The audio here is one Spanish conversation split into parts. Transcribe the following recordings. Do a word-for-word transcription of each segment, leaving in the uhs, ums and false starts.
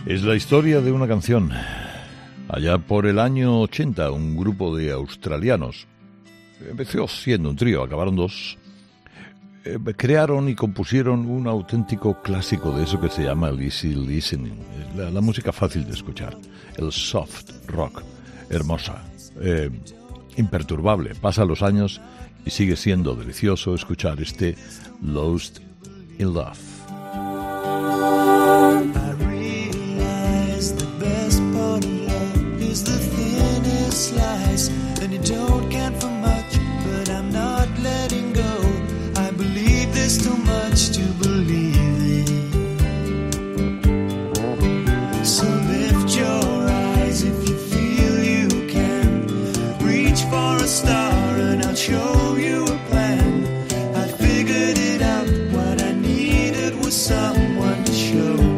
Es la historia de una canción. Allá por el año ochenta, un grupo de australianos, empezó siendo un trío, acabaron dos, eh, crearon y compusieron un auténtico clásico de eso que se llama el easy listening, la, la música fácil de escuchar, el soft rock, hermosa, eh, imperturbable. Pasan los años y sigue siendo delicioso escuchar este Lost in Love. Slice, and you don't count for much, but I'm not letting go. I believe there's too much to believe in. So lift your eyes if you feel you can. Reach for a star and I'll show you a plan. I figured it out, what I needed was someone to show me.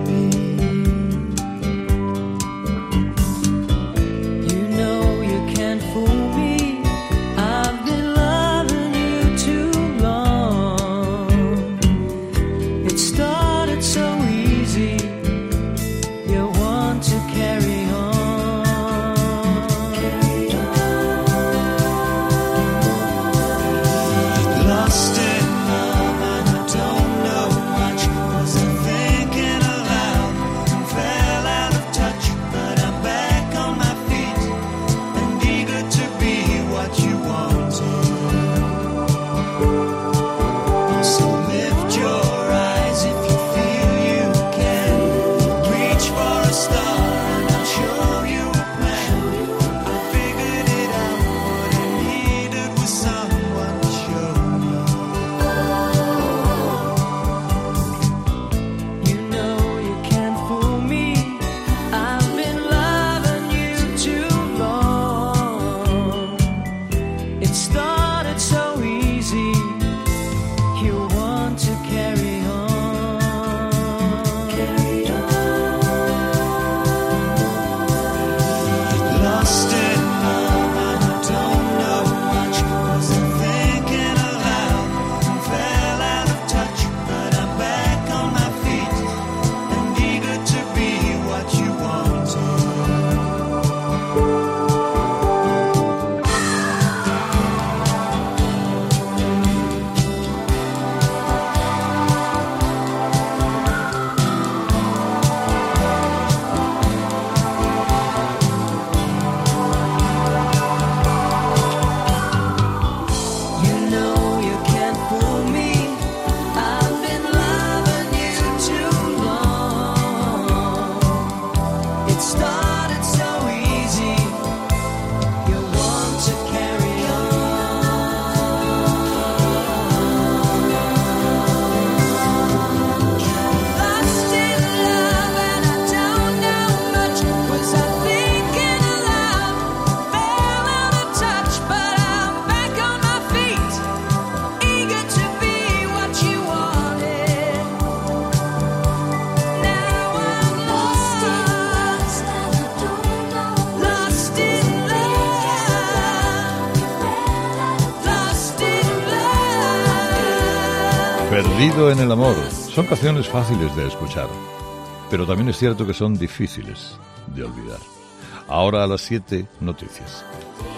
Perdido en el amor. Son canciones fáciles de escuchar, pero también es cierto que son difíciles de olvidar. Ahora a las siete, noticias.